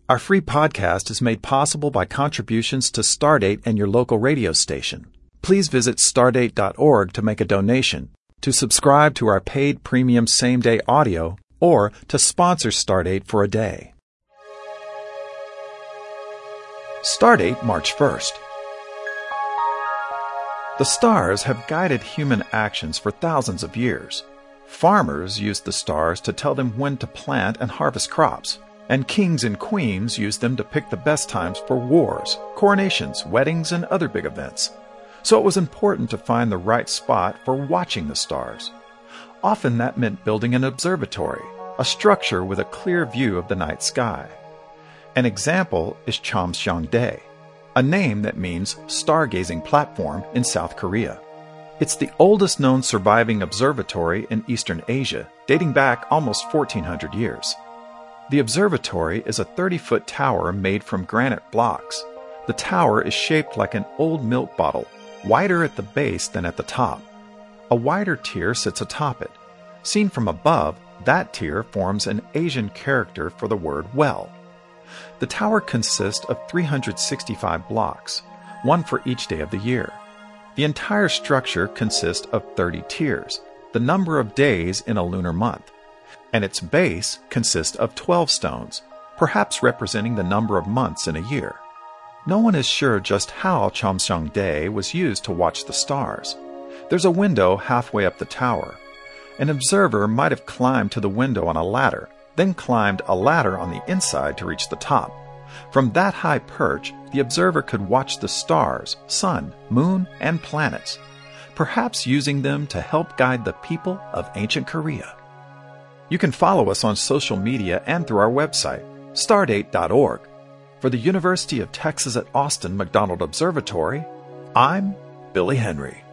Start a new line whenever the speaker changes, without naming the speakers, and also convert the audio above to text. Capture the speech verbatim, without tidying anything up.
Our free podcast is made possible by contributions to Stardate and your local radio station. Please visit stardate dot org to make a donation, to subscribe to our paid premium same-day audio, or to sponsor Stardate for a day. Stardate March first. The stars have guided human actions for thousands of years. Farmers used the stars to tell them when to plant and harvest crops, and kings and queens used them to pick the best times for wars, coronations, weddings, and other big events. So it was important to find the right spot for watching the stars. Often that meant building an observatory, a structure with a clear view of the night sky. An example is Cheomseongdae, a name that means stargazing platform in South Korea. It's the oldest known surviving observatory in Eastern Asia, dating back almost fourteen hundred years. The observatory is a thirty-foot tower made from granite blocks. The tower is shaped like an old milk bottle, wider at the base than at the top. A wider tier sits atop it. Seen from above, that tier forms an Asian character for the word well. The tower consists of three hundred sixty-five blocks, one for each day of the year. The entire structure consists of thirty tiers, the number of days in a lunar month, and its base consists of twelve stones, perhaps representing the number of months in a year. No one is sure just how Cheomseongdae was used to watch the stars. There's a window halfway up the tower. An observer might have climbed to the window on a ladder, then climbed a ladder on the inside to reach the top. From that high perch, the observer could watch the stars, sun, moon, and planets, perhaps using them to help guide the people of ancient Korea. You can follow us on social media and through our website, stardate dot org. For the University of Texas at Austin McDonald Observatory, I'm Billy Henry.